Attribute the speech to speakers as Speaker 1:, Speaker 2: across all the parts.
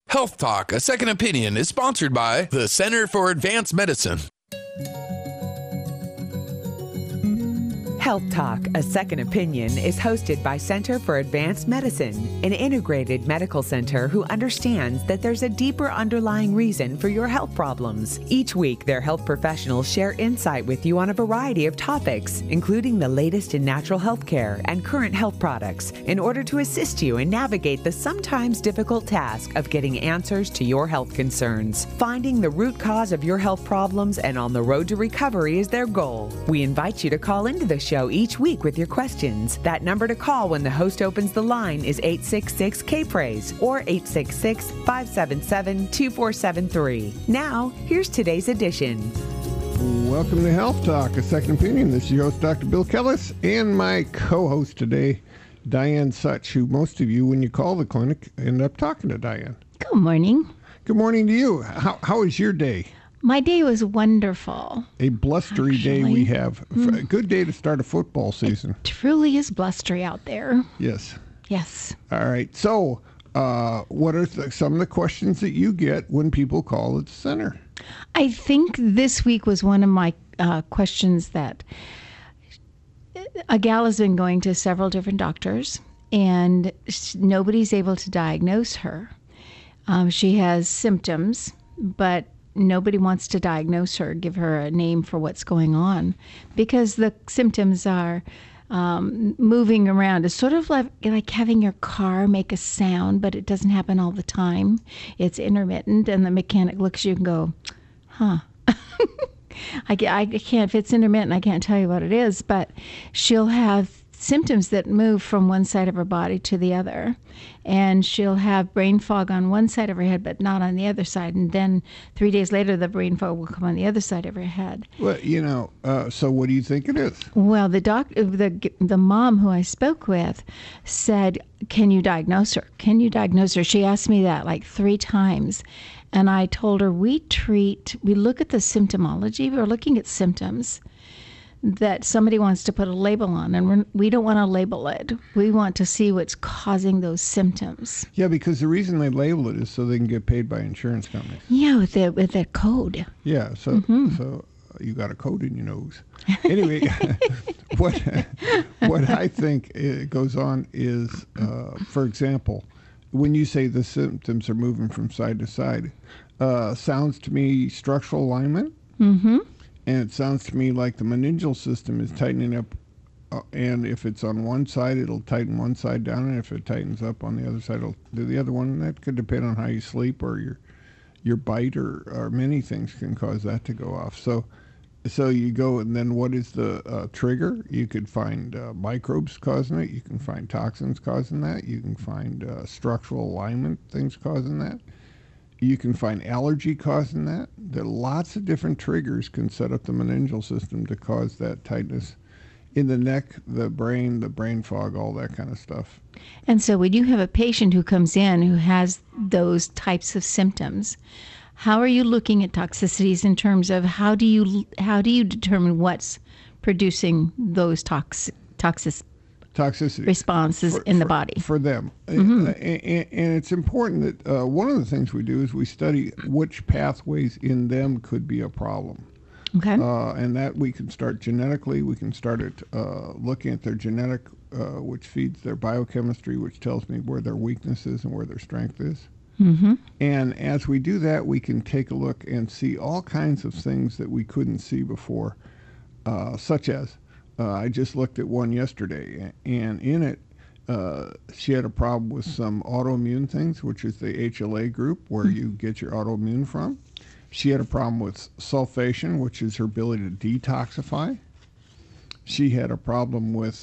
Speaker 1: Health Talk, a second opinion, is sponsored by the Center for Advanced Medicine.
Speaker 2: Health Talk, a second opinion, is hosted by Center for Advanced Medicine, an integrated medical center who understands that there's a deeper underlying reason for your health problems. Each week, their health professionals share insight with you on a variety of topics, including the latest in natural health care and current health products, in order to assist you and navigate the sometimes difficult task of getting answers to your health concerns. Finding the root cause of your health problems and on the road to recovery is their goal. We invite you to call into the show each week with your questions. That number to call when the host opens the line is 866-K-PRAISE or 866-577-2473. Now, here's today's edition.
Speaker 3: Welcome to Health Talk, a second opinion. This is your host, Dr. Bill Kellis, and my co-host today, Diane Such, who most of you, when you call the clinic, end up talking to Diane.
Speaker 4: Good morning.
Speaker 3: Good morning to you. How is your day?
Speaker 4: My day was wonderful.
Speaker 3: A blustery day we have. A good day to start a football season.
Speaker 4: It truly is blustery out there.
Speaker 3: Yes.
Speaker 4: Yes.
Speaker 3: All right. So, what are some of the questions that you get when people call at the center?
Speaker 4: I think this week was one of my questions that a gal has been going to several different doctors, and nobody's able to diagnose her. She has symptoms, but nobody wants to diagnose her, give her a name for what's going on, because the symptoms are moving around. It's sort of like having your car make a sound, but it doesn't happen all the time. It's intermittent, and the mechanic looks at you and go, huh. I can't, if it's intermittent, I can't tell you what it is, but she'll have symptoms that move from one side of her body to the other, and she'll have brain fog on one side of her head but not on the other side, and then 3 days later the brain fog will come on the other side of her head.
Speaker 3: Well, so what do you think it is?
Speaker 4: Well, the mom who I spoke with said, can you diagnose her? Can you diagnose her? She asked me that like 3 times, and I told her we look at the symptomology. We're looking at symptoms that somebody wants to put a label on, and we don't want to label it. We want to see what's causing those symptoms.
Speaker 3: Yeah, because the reason they label it is so they can get paid by insurance companies.
Speaker 4: Yeah, with that code.
Speaker 3: Yeah, so you got a code in your nose. Anyway, what I think goes on is, for example, when you say the symptoms are moving from side to side, sounds to me structural alignment. Mm-hmm. And it sounds to me like the meningeal system is tightening up, and if it's on one side, it'll tighten one side down, and if it tightens up on the other side, it'll do the other one. And that could depend on how you sleep or your bite, or many things can cause that to go off. So you go, and then what is the trigger? You could find microbes causing it. You can find toxins causing that. You can find structural alignment things causing that. You can find allergy causing that. There are lots of different triggers can set up the meningeal system to cause that tightness in the neck, the brain fog, all that kind of stuff.
Speaker 4: And so when you have a patient who comes in who has those types of symptoms, how are you looking at toxicities in terms of how do you determine what's producing those toxicity responses in the body
Speaker 3: for them?
Speaker 4: Mm-hmm.
Speaker 3: And it's important that one of the things we do is we study which pathways in them could be a problem.
Speaker 4: Okay.
Speaker 3: And that we can start genetically. We can start at looking at their genetic, which feeds their biochemistry, which tells me where their weakness is and where their strength is. Mm-hmm. And as we do that, we can take a look and see all kinds of things that we couldn't see before, such as I just looked at one yesterday, and in it, she had a problem with some autoimmune things, which is the HLA group, where you get your autoimmune from. She had a problem with sulfation, which is her ability to detoxify. She had a problem with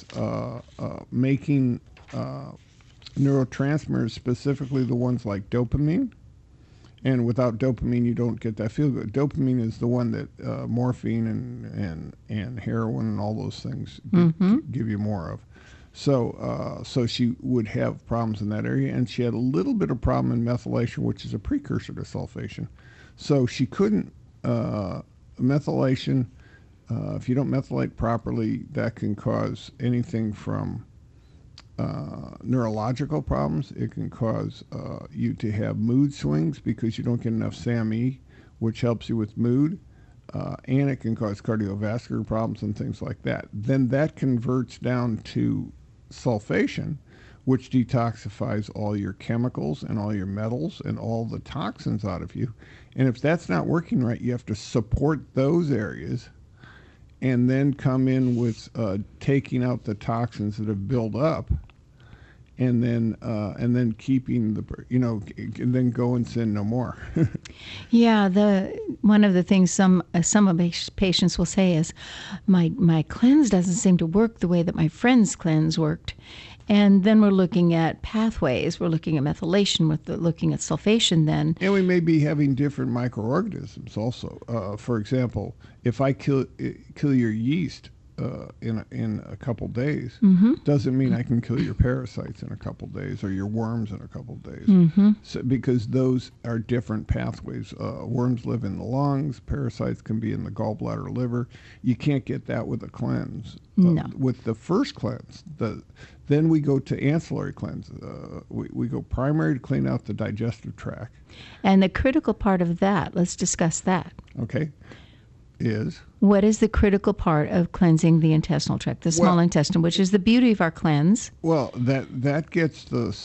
Speaker 3: making neurotransmitters, specifically the ones like dopamine. And without dopamine, you don't get that feel good. Dopamine is the one that morphine and heroin and all those things give you more of. So she would have problems in that area, and she had a little bit of problem in methylation, which is a precursor to sulfation. So she couldn't methylation. If you don't methylate properly, that can cause anything from neurological problems. It can cause you to have mood swings because you don't get enough SAMe, which helps you with mood. And it can cause cardiovascular problems and things like that. Then that converts down to sulfation, which detoxifies all your chemicals and all your metals and all the toxins out of you. And if that's not working right, you have to support those areas and then come in with taking out the toxins that have built up, and then keeping the, and then go and sin no more.
Speaker 4: Yeah, one of the things some of patients will say is, my cleanse doesn't seem to work the way that my friend's cleanse worked. And then we're looking at pathways. We're looking at methylation. We're looking at sulfation then.
Speaker 3: And we may be having different microorganisms also. For example, if I kill your yeast in a couple days, doesn't mean I can kill your parasites in a couple days or your worms in a couple days. So, because those are different pathways. Worms live in the lungs. Parasites can be in the gallbladder, liver. You can't get that with a cleanse.
Speaker 4: No.
Speaker 3: With the first cleanse, then we go to ancillary cleanse. We go primary to clean out the digestive tract.
Speaker 4: And the critical part of that, let's discuss that.
Speaker 3: Okay, is?
Speaker 4: What is the critical part of cleansing the intestinal tract, the small intestine, which is the beauty of our cleanse?
Speaker 3: Well, that gets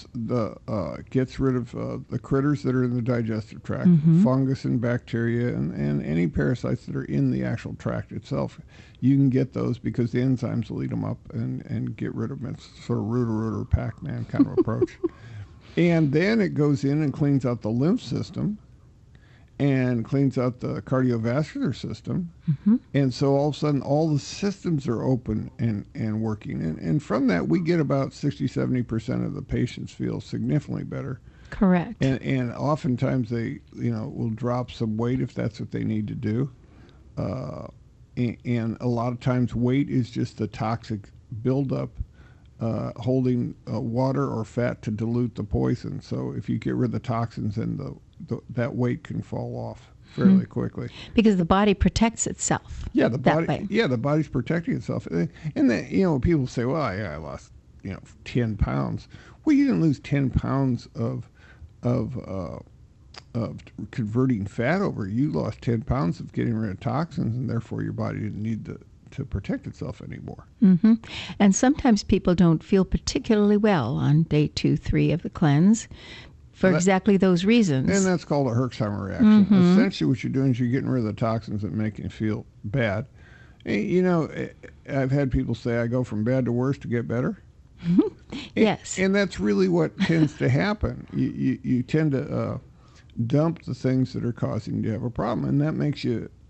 Speaker 3: gets rid of the critters that are in the digestive tract, fungus and bacteria, and any parasites that are in the actual tract itself. You can get those because the enzymes will eat them up and get rid of them. It's sort of rooter Pac-Man kind of approach. And then it goes in and cleans out the lymph system and cleans out the cardiovascular system. And so all of a sudden, all the systems are open and working. And from that, we get about 60-70% of the patients feel significantly better.
Speaker 4: Correct.
Speaker 3: And oftentimes they, will drop some weight if that's what they need to do. And a lot of times weight is just the toxic buildup holding water or fat to dilute the poison. So if you get rid of the toxins, then that weight can fall off fairly quickly.
Speaker 4: Because the body protects itself.
Speaker 3: Yeah, the body.
Speaker 4: Way.
Speaker 3: Yeah, the body's protecting itself. And then, people say, "Well, yeah, I lost 10 pounds." Well, you didn't lose 10 pounds of converting fat over. You lost 10 pounds of getting rid of toxins, and therefore your body didn't need to protect itself anymore.
Speaker 4: And sometimes people don't feel particularly well on day 2, 3 of the cleanse for exactly those reasons.
Speaker 3: And that's called a Herxheimer reaction. Essentially what you're doing is you're getting rid of the toxins that make you feel bad. I've had people say, I go from bad to worse to get better.
Speaker 4: Yes.
Speaker 3: And that's really what tends to happen. You tend to dump the things that are causing you to have a problem, and that makes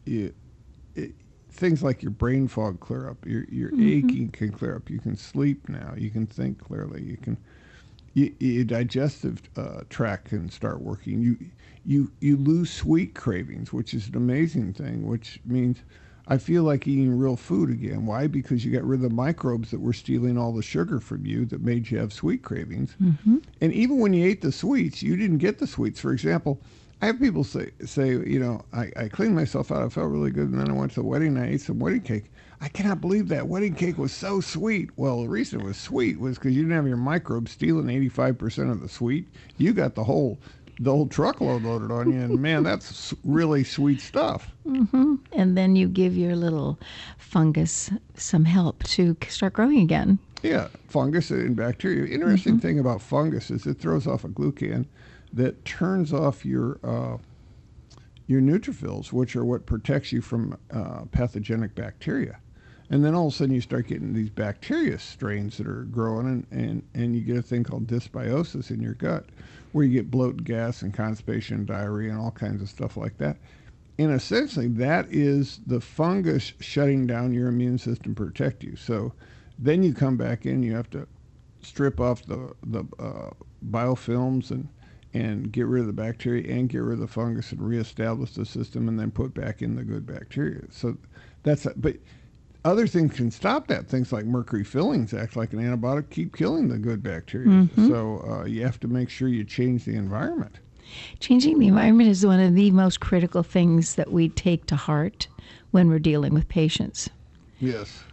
Speaker 3: things like your brain fog clear up, your aching can clear up, you can sleep now, you can think clearly, your digestive tract can start working. You lose sweet cravings, which is an amazing thing, which means I feel like eating real food again. Why? Because you got rid of the microbes that were stealing all the sugar from you that made you have sweet cravings. And even when you ate the sweets, you didn't get the sweets. For example, I have people say, I cleaned myself out, I felt really good, and then I went to the wedding and I ate some wedding cake. I cannot believe that wedding cake was so sweet. Well, the reason it was sweet was because you didn't have your microbes stealing 85% of the sweet. You got the whole truckload loaded on you, and man, that's really sweet stuff.
Speaker 4: And then you give your little fungus some help to start growing again.
Speaker 3: Yeah, fungus and bacteria. Interesting thing about fungus is it throws off a glucan that turns off your neutrophils, which are what protects you from pathogenic bacteria. And then all of a sudden you start getting these bacteria strains that are growing, and you get a thing called dysbiosis in your gut, where you get bloat, gas, and constipation, and diarrhea, and all kinds of stuff like that. And essentially that is the fungus shutting down your immune system to protect you. So then you come back in, you have to strip off the biofilms and get rid of the bacteria and get rid of the fungus and reestablish the system and then put back in the good bacteria. So but other things can stop that. Things like mercury fillings act like an antibiotic, keep killing the good bacteria. So you have to make sure you change the environment.
Speaker 4: Changing the environment is one of the most critical things that we take to heart when we're dealing with patients.
Speaker 3: Yes.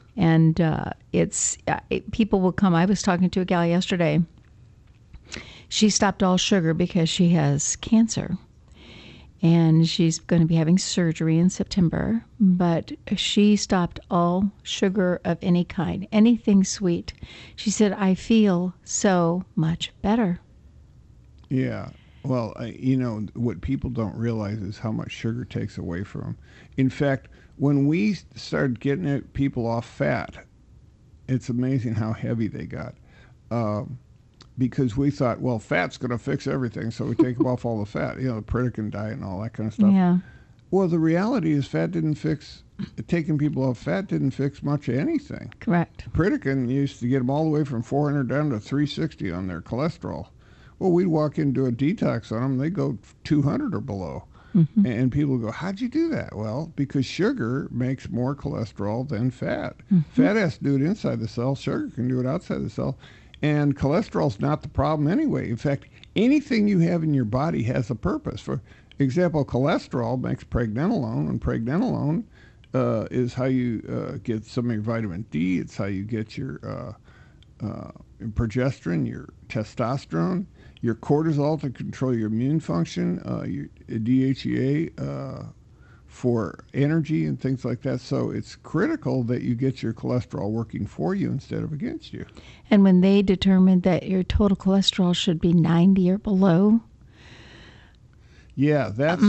Speaker 4: And people will come. I was talking to a gal yesterday. She stopped all sugar because she has cancer. And she's going to be having surgery in September. But she stopped all sugar of any kind, anything sweet. She said, I feel so much better.
Speaker 3: Yeah. Well, what people don't realize is how much sugar takes away from them. In fact, when we started getting people off fat, it's amazing how heavy they got. Because we thought, well, fat's going to fix everything, so we take them off all the fat, the Pritikin diet and all that kind of stuff.
Speaker 4: Yeah.
Speaker 3: Well, the reality is taking people off fat didn't fix much of anything.
Speaker 4: Correct.
Speaker 3: Pritikin used to get them all the way from 400 down to 360 on their cholesterol. Well, we'd walk into a detox on them, they go 200 or below. Mm-hmm. And people go, how'd you do that? Well, because sugar makes more cholesterol than fat. Mm-hmm. Fat has to do it inside the cell. Sugar can do it outside the cell. And cholesterol's not the problem anyway. In fact, anything you have in your body has a purpose. For example, cholesterol makes pregnenolone, and pregnenolone is how you get some of your vitamin D. It's how you get your progesterone, your testosterone, your cortisol to control your immune function, your DHEA for energy and things like that. So it's critical that you get your cholesterol working for you instead of against you.
Speaker 4: And when they determined that your total cholesterol should be 90 or below.
Speaker 3: Yeah, that's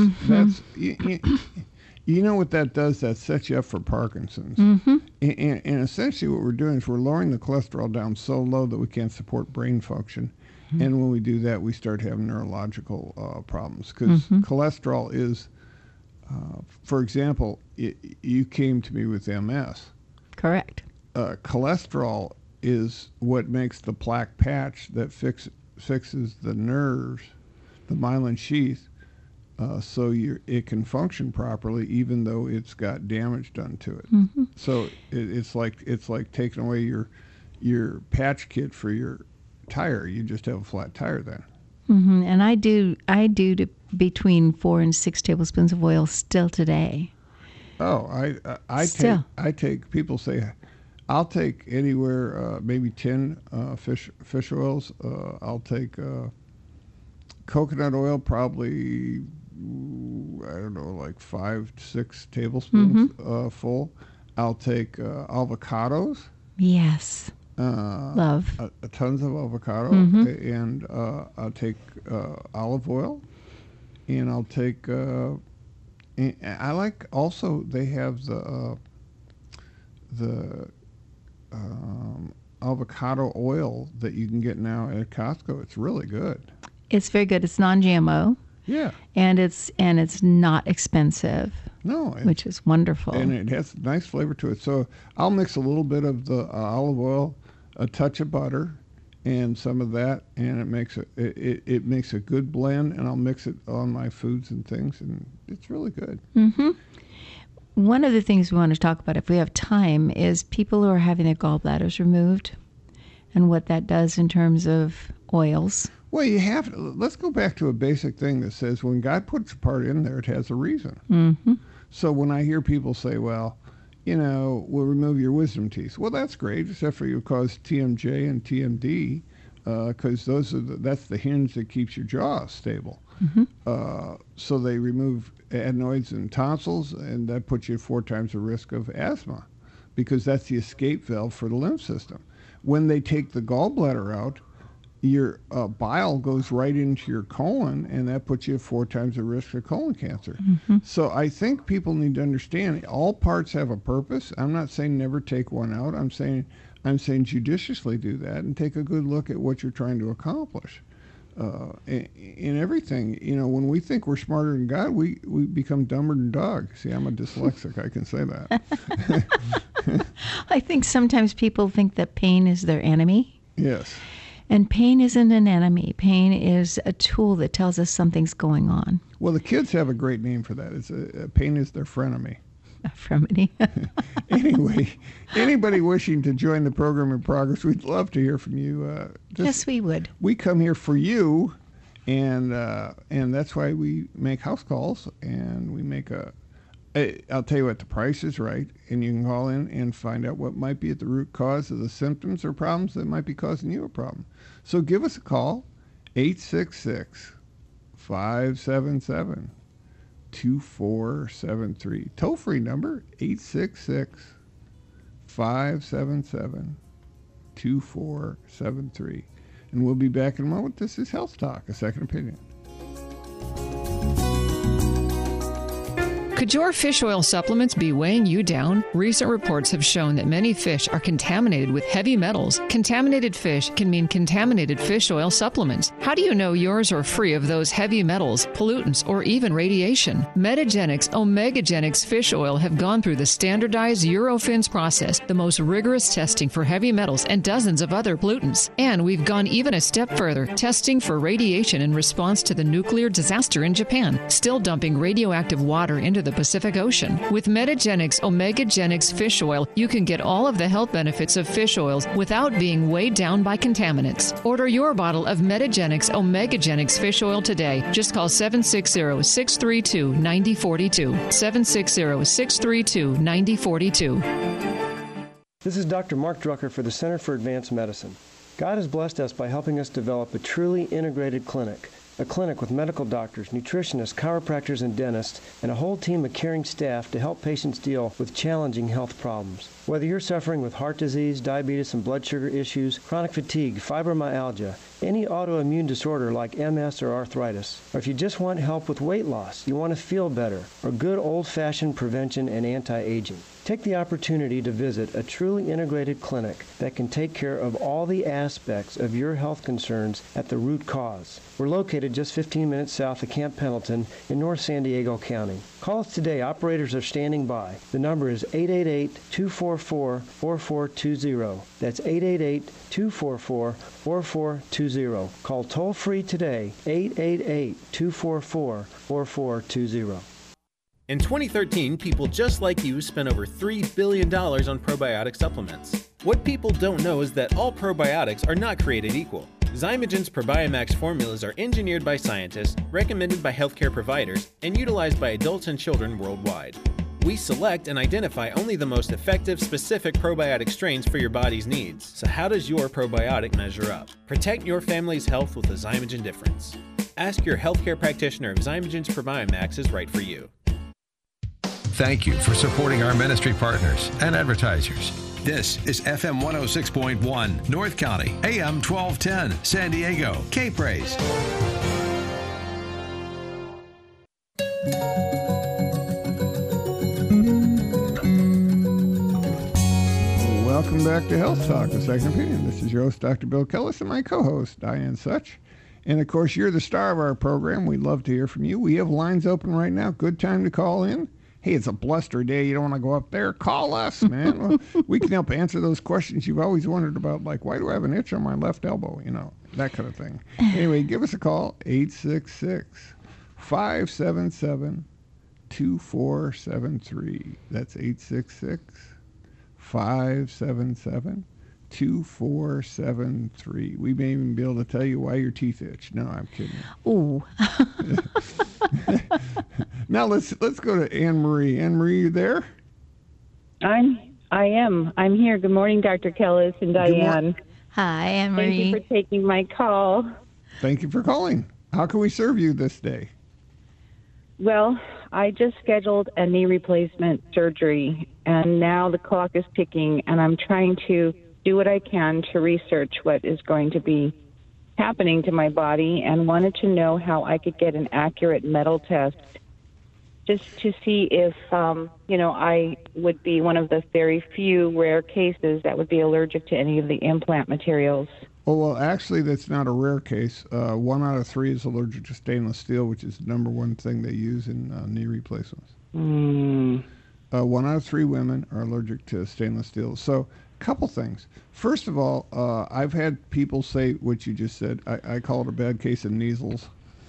Speaker 3: you know what that does? That sets you up for Parkinson's.
Speaker 4: Mm-hmm.
Speaker 3: And essentially what we're doing is we're lowering the cholesterol down so low that we can't support brain function. Mm-hmm. And when we do that, we start having neurological problems. Because cholesterol is, for example, you came to me with MS.
Speaker 4: Correct.
Speaker 3: Cholesterol is what makes the plaque patch that fixes the nerves, the myelin sheath, so it can function properly, even though it's got damage done to it. Mm-hmm. So it's like taking away your patch kit for your tire. You just have a flat tire then.
Speaker 4: Mm-hmm. And I do between 4 and 6 tablespoons of oil still today.
Speaker 3: Oh, I take. People say, I'll take anywhere maybe 10 fish oils. I'll take coconut oil, probably I don't know, like 5 to 6 tablespoons full. I'll take avocados.
Speaker 4: Yes. Love.
Speaker 3: Tons of avocado. And I'll take olive oil. And I'll take, I like also, they have the avocado oil that you can get now at Costco. It's really good.
Speaker 4: It's very good. It's non-GMO.
Speaker 3: Yeah.
Speaker 4: And it's not expensive.
Speaker 3: No.
Speaker 4: Which is wonderful.
Speaker 3: And it has a nice flavor to it. So I'll mix a little bit of the olive oil, a touch of butter, and some of that, and it makes a good blend, and I'll mix it on my foods and things, and it's really good.
Speaker 4: Mm-hmm. One of the things we want to talk about, if we have time, is people who are having their gallbladders removed and what that does in terms of oils.
Speaker 3: Well, let's go back to a basic thing that says when God puts a part in there, it has a reason.
Speaker 4: Mm-hmm. So
Speaker 3: when I hear people say, well, we'll remove your wisdom teeth. Well, that's great, except for you cause TMJ and TMD, because that's the hinge that keeps your jaw stable. Mm-hmm. So they remove adenoids and tonsils, and that puts you at 4 times the risk of asthma, because that's the escape valve for the lymph system. When they take the gallbladder out, your bile goes right into your colon, and that puts you at 4 times the risk of colon cancer. Mm-hmm. So I think people need to understand all parts have a purpose. I'm not saying never take one out. I'm saying judiciously do that and take a good look at what you're trying to accomplish. In everything, when we think we're smarter than God, we become dumber than dog. See, I'm a dyslexic. I can say that.
Speaker 4: I think sometimes people think that pain is their enemy.
Speaker 3: Yes.
Speaker 4: And pain isn't an enemy. Pain is a tool that tells us something's going on.
Speaker 3: Well, the kids have a great name for that. It's pain is their frenemy.
Speaker 4: A frenemy.
Speaker 3: Anyway, anybody wishing to join the program in progress, we'd love to hear from you.
Speaker 4: Yes, we would.
Speaker 3: We come here for you, and that's why we make house calls, and we make I'll tell you what, the price is right, and you can call in and find out what might be at the root cause of the symptoms or problems that might be causing you a problem. So give us a call, 866-577-2473. Toll-free number, 866-577-2473. And we'll be back in a moment. This is Health Talk, a second opinion.
Speaker 5: Could your fish oil supplements be weighing you down? Recent reports have shown that many fish are contaminated with heavy metals. Contaminated fish can mean contaminated fish oil supplements. How do you know yours are free of those heavy metals, pollutants, or even radiation? Metagenics Omegagenics fish oil have gone through the standardized Eurofins process, the most rigorous testing for heavy metals and dozens of other pollutants. And we've gone even a step further, testing for radiation in response to the nuclear disaster in Japan, still dumping radioactive water into the Pacific Ocean. With Metagenics Omegagenics fish oil, you can get all of the health benefits of fish oils without being weighed down by contaminants. Order your bottle of Metagenics Omegagenics fish oil today. Just call 760-632-9042. 760-632-9042.
Speaker 6: This is Dr. Mark Drucker for the Center for Advanced Medicine. God has blessed us by helping us develop a truly integrated clinic. A clinic with medical doctors, nutritionists, chiropractors, and dentists, and a whole team of caring staff to help patients deal with challenging health problems. Whether you're suffering with heart disease, diabetes, and blood sugar issues, chronic fatigue, fibromyalgia, any autoimmune disorder like MS or arthritis, or if you just want help with weight loss, you want to feel better, or good old-fashioned prevention and anti-aging, take the opportunity to visit a truly integrated clinic that can take care of all the aspects of your health concerns at the root cause. We're located just 15 minutes south of Camp Pendleton in North San Diego County. Call us today. Operators are standing by. The number is 888-244-4420. That's 888-244-4420. Call toll-free today, 888-244-4420.
Speaker 7: In 2013, people just like you spent over $3 billion on probiotic supplements. What people don't know is that all probiotics are not created equal. Zymogen's Probiomax formulas are engineered by scientists, recommended by healthcare providers, and utilized by adults and children worldwide. We select and identify only the most effective, specific probiotic strains for your body's needs. So how does your probiotic measure up? Protect your family's health with the Zymogen difference. Ask your healthcare practitioner if Zymogen's Probiomax is right for you.
Speaker 8: Thank you for supporting our ministry partners and advertisers. This is FM 106.1, North County, AM 1210, San Diego, K-Praise.
Speaker 3: Welcome back to Health Talk, a second opinion. This is your host, Dr. Bill Kellis, and my co-host, Diane Such. And, of course, you're the star of our program. We'd love to hear from you. We have lines open right now. Good time to call in. Hey, it's a bluster day. You don't want to go up there? Call us, man. Well, we can help answer those questions you've always wondered about, like, why do I have an itch on my left elbow? You know, that kind of thing. Anyway, give us a call, 866-577-2473. That's 866-577-2473. We may even be able to tell you why your teeth itch. No, I'm kidding.
Speaker 4: Ooh.
Speaker 3: Now let's go to Anne Marie. Anne Marie, you there?
Speaker 9: I am. I'm here. Good morning, Dr. Kellis and Diane.
Speaker 4: Hi, Anne Marie.
Speaker 9: Thank you for taking my call.
Speaker 3: Thank you for calling. How can we serve you this day?
Speaker 9: Well, I just scheduled a knee replacement surgery, and now the clock is ticking, and I'm trying to do what I can to research what is going to be happening to my body, and wanted to know how I could get an accurate metal test just to see if, I would be one of the very few rare cases that would be allergic to any of the implant materials.
Speaker 3: Oh, well, actually, that's not a rare case. 1 out of 3 is allergic to stainless steel, which is the number one thing they use in knee replacements. 1 out of 3 women are allergic to stainless steel. So, a couple things. First of all, I've had people say what you just said. I call it a bad case of measles.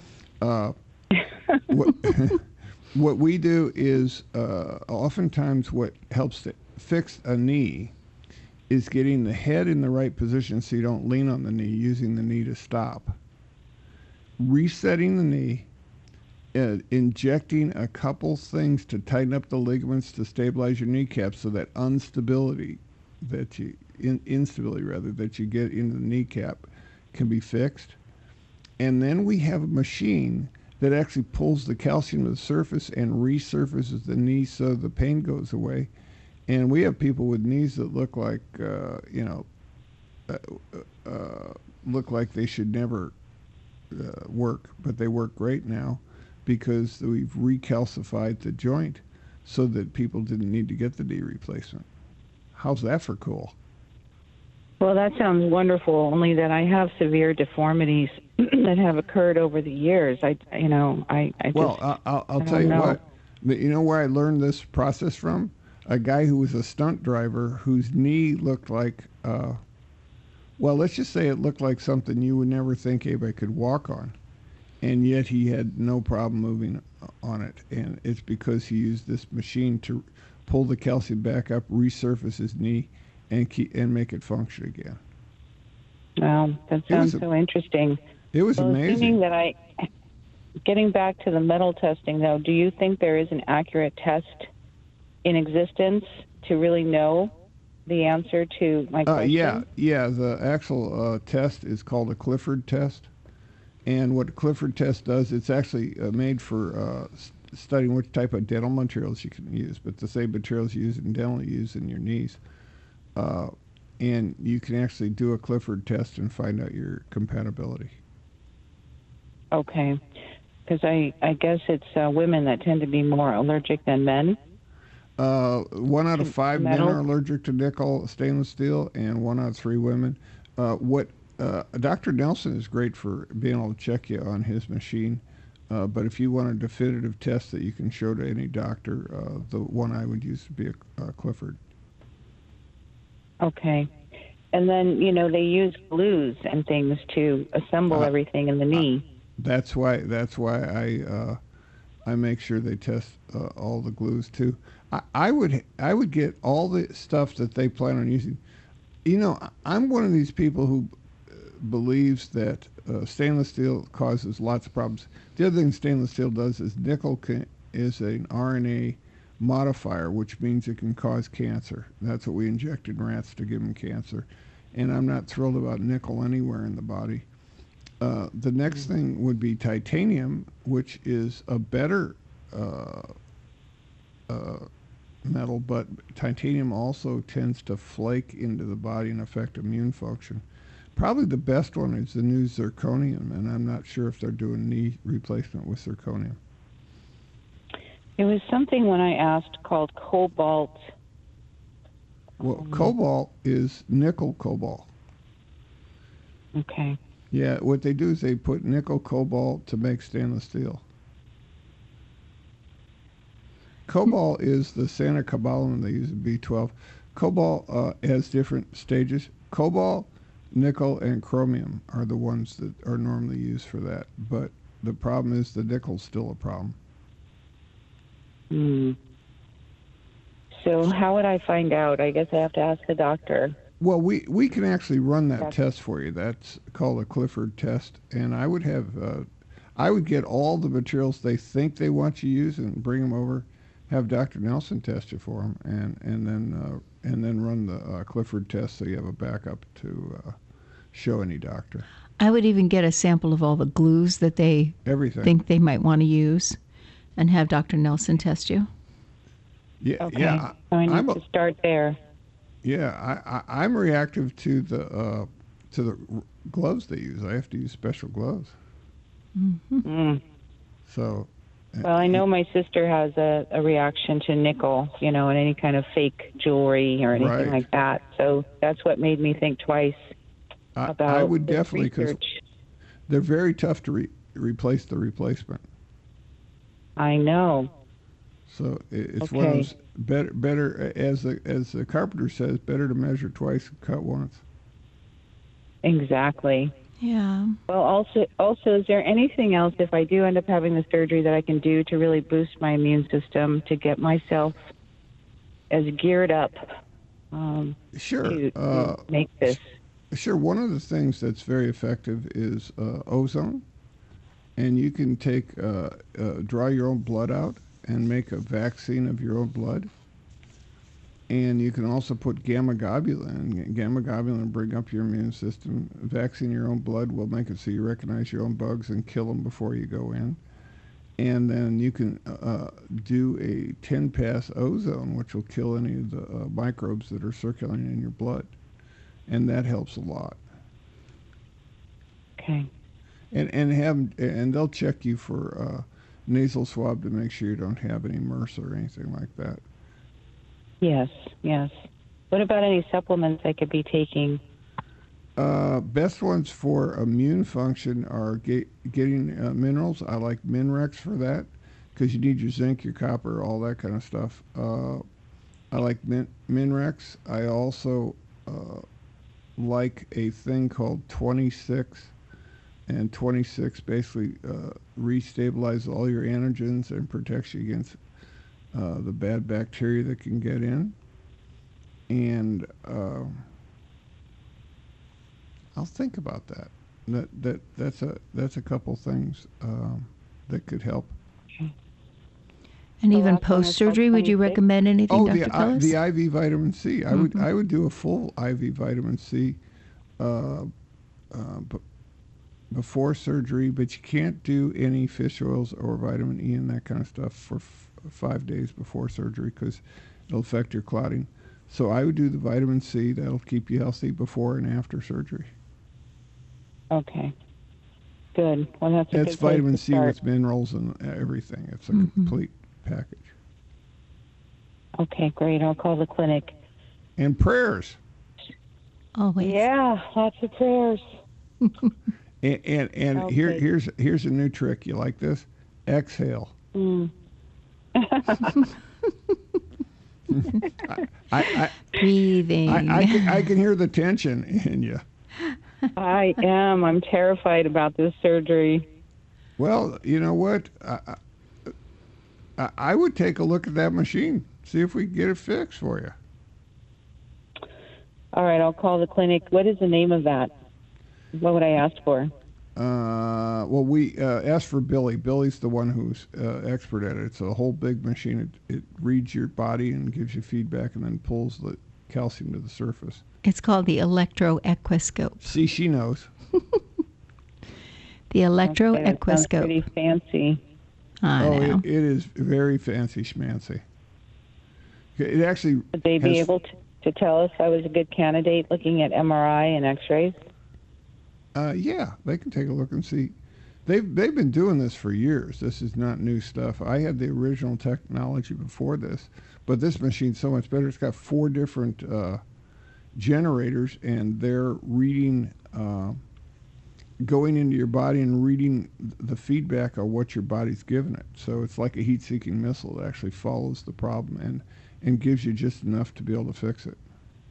Speaker 3: What we do is oftentimes what helps to fix a knee is getting the head in the right position so you don't lean on the knee, using the knee to stop. Resetting the knee, injecting a couple things to tighten up the ligaments to stabilize your kneecap, so that instability that you get in the kneecap can be fixed. And then we have a machine that actually pulls the calcium to the surface and resurfaces the knee so the pain goes away. And we have people with knees that look like look like they should never work, but they work great now because we've recalcified the joint so that people didn't need to get the knee replacement. How's that for cool?
Speaker 9: Well, that sounds wonderful, only that I have severe deformities that have occurred over the years. I'll tell you what. You know where I learned this process from? A guy who was a stunt driver whose knee looked like, let's just say it looked like something you would never think anybody could walk on. And yet he had no problem moving on it. And it's because he used this machine to pull the calcium back up, resurface his knee, and make it function again. Wow, that sounds so interesting.
Speaker 3: It was amazing.
Speaker 9: Getting back to the metal testing, though, do you think there is an accurate test in existence to really know the answer to my question?
Speaker 3: Yeah. The actual test is called a Clifford test. And what a Clifford test does, it's actually made for studying which type of dental materials you can use, but the same materials you use in dental, you use in your knees. And you can actually do a Clifford test and find out your compatibility.
Speaker 9: Okay. Because I guess it's women that tend to be more allergic than men.
Speaker 3: 1 out of 5 men are allergic to nickel, stainless steel, and 1 out of 3 women. Dr. Nelson is great for being able to check you on his machine. But if you want a definitive test that you can show to any doctor, the one I would use would be a Clifford.
Speaker 9: Okay. And then, they use glues and things to assemble everything in the knee.
Speaker 3: That's why I make sure they test all the glues too. I would get all the stuff that they plan on using. I'm one of these people who believes that stainless steel causes lots of problems. The other thing stainless steel does is nickel is an RNA modifier, which means it can cause cancer. That's what we injected in rats to give them cancer. And I'm not thrilled about nickel anywhere in the body. The next thing would be titanium, which is a better metal, but titanium also tends to flake into the body and affect immune function. Probably the best one is the new zirconium, and I'm not sure if they're doing knee replacement with zirconium.
Speaker 9: It was something when I asked called cobalt.
Speaker 3: Well, cobalt is nickel cobalt.
Speaker 9: Okay.
Speaker 3: Yeah, what they do is they put nickel cobalt to make stainless steel. Cobalt is the cyanocobalamin they use in B12. Cobalt has different stages. Cobalt, nickel, and chromium are the ones that are normally used for that. But the problem is the nickel's still a problem.
Speaker 9: So how would I find out? I guess I have to ask the doctor.
Speaker 3: Well, we can actually run that test for you. That's called a Clifford test. And I would get all the materials they think they want you to use and bring them over, have Dr. Nelson test you for them, and then run the Clifford test so you have a backup to show any doctor.
Speaker 4: I would even get a sample of all the glues that they think they might want to use and have Dr. Nelson test you.
Speaker 3: Yeah,
Speaker 9: okay.
Speaker 3: Yeah.
Speaker 9: So I need to start there.
Speaker 3: Yeah, I'm reactive to the gloves they use. I have to use special gloves.
Speaker 4: Mm-hmm.
Speaker 3: So.
Speaker 9: Well, I know my sister has a reaction to nickel, and any kind of fake jewelry or anything like that. So that's what made me think twice about
Speaker 3: I would definitely, because
Speaker 9: research.
Speaker 3: They're very tough to replace the replacement.
Speaker 9: I know.
Speaker 3: So it's one of those better as the carpenter says, better to measure twice and cut once.
Speaker 9: Exactly.
Speaker 4: Yeah.
Speaker 9: Well, also, is there anything else, if I do end up having the surgery, that I can do to really boost my immune system to get myself as geared up to make this?
Speaker 3: Sure. One of the things that's very effective is ozone. and you can take draw your own blood out and make a vaccine of your own blood. And you can also put gamma globulin. Gamma globulin bring up your immune system. Vaccine your own blood will make it so you recognize your own bugs and kill them before you go in. And then you can do a 10-pass ozone, which will kill any of the microbes that are circulating in your blood. And that helps a lot.
Speaker 9: Okay.
Speaker 3: And they'll check you for nasal swab to make sure you don't have any MRSA or anything like that.
Speaker 9: Yes. What about any supplements I could be taking?
Speaker 3: Best ones for immune function are getting minerals. I like Minrex for that because you need your zinc, your copper, all that kind of stuff. I like Minrex. I also like a thing called 26. And 26 basically restabilizes all your antigens and protects you against the bad bacteria that can get in. And I'll think about that. That's a couple things that could help.
Speaker 4: And even post-surgery, would you recommend anything, Dr. Pellis?
Speaker 3: The IV vitamin C. I would do a full IV vitamin C before surgery, but you can't do any fish oils or vitamin E and that kind of stuff for 5 days before surgery because it'll affect your clotting. So I would do the vitamin C. That'll keep you healthy before and after surgery.
Speaker 9: Okay. Good. Well, that's a good
Speaker 3: vitamin
Speaker 9: place to
Speaker 3: C
Speaker 9: start.
Speaker 3: with minerals and everything. It's a complete package.
Speaker 9: Okay, great. I'll call the clinic.
Speaker 3: And prayers.
Speaker 4: Always.
Speaker 9: Yeah, lots of prayers.
Speaker 3: And
Speaker 9: Okay.
Speaker 3: here's a new trick. You like this? Exhale.
Speaker 4: Breathing.
Speaker 3: I can hear the tension in you.
Speaker 9: I am. I'm terrified about this surgery.
Speaker 3: Well, you know what? I would take a look at that machine. See if we can get it fixed for you.
Speaker 9: All right, I'll call the clinic. What is the name of that? What would I ask for?
Speaker 3: Well, we asked for Billy. Billy's the one who's expert at it. It's a whole big machine. It reads your body and gives you feedback and then pulls the calcium to the surface.
Speaker 4: It's called the electroequiscope.
Speaker 3: See, she knows.
Speaker 4: The electroequiscope.
Speaker 9: Okay, that sounds pretty fancy.
Speaker 4: I know.
Speaker 3: It is very fancy schmancy. It actually
Speaker 9: Would they be able to tell us I was a good candidate looking at MRI and X-rays?
Speaker 3: Yeah, they can take a look and see. They've been doing this for years. This is not new stuff. I had the original technology before this, but this machine's so much better. It's got 4 different generators, and they're reading, going into your body and reading the feedback of what your body's giving it. So it's like a heat-seeking missile that actually follows the problem and gives you just enough to be able to fix it.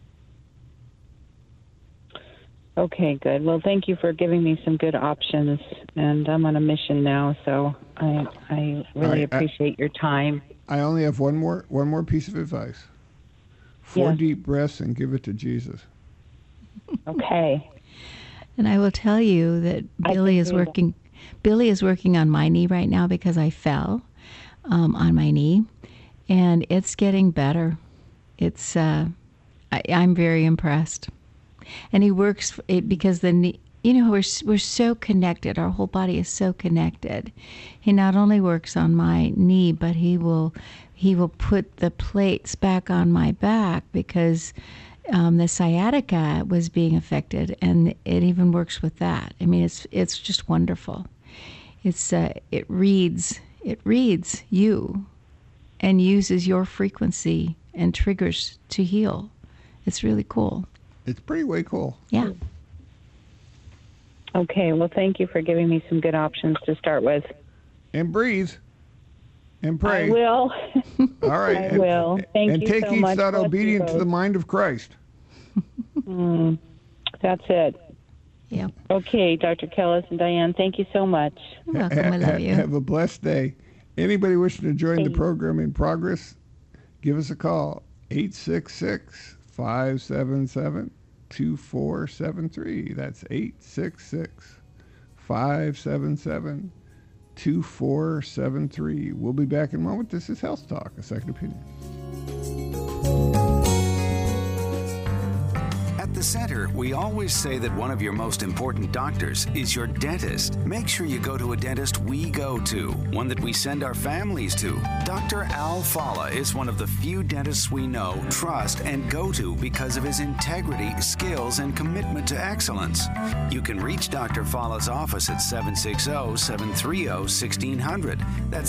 Speaker 9: Okay, good. Well, thank you for giving me some good options, and I'm on a mission now, so I really appreciate your time.
Speaker 3: I only have one more piece of advice. 4
Speaker 9: Yes.
Speaker 3: deep breaths and give it to Jesus.
Speaker 9: Okay.
Speaker 4: And I will tell you that Billy is working. Billy is working on my knee right now because I fell on my knee, and it's getting better. It's I'm very impressed. And he works because the knee. You know, we're so connected. Our whole body is so connected. He not only works on my knee, but he will put the plates back on my back because the sciatica was being affected, and it even works with that. I mean, it's just wonderful. It reads you, and uses your frequency and triggers to heal. It's really cool.
Speaker 3: It's pretty way cool.
Speaker 4: Yeah.
Speaker 9: Okay, well, thank you for giving me some good options to start with.
Speaker 3: And breathe. And pray.
Speaker 9: I will.
Speaker 3: All right.
Speaker 9: I will. Thank
Speaker 3: and
Speaker 9: you
Speaker 3: take
Speaker 9: so
Speaker 3: each
Speaker 9: much.
Speaker 3: thought
Speaker 9: Bless you
Speaker 3: obedient to
Speaker 9: both.
Speaker 3: the mind of Christ.
Speaker 9: That's it.
Speaker 4: Yeah.
Speaker 9: Okay, Dr. Kellis and Diane, thank you so much.
Speaker 4: You're welcome. I love you.
Speaker 3: Have a blessed day. Anybody wishing to join the program in progress, give us a call. 866-577-2473. That's 866-577-2473. 2473. We'll be back in a moment. This is Health Talk, a second opinion.
Speaker 10: At the Center, we always say that one of your most important doctors is your dentist. Make sure you go to a dentist we go to, one that we send our families to. Dr. Al Falla is one of the few dentists we know, trust, and go to because of his integrity, skills, and commitment to excellence. You can reach Dr. Falla's office at 760-730-1600. That's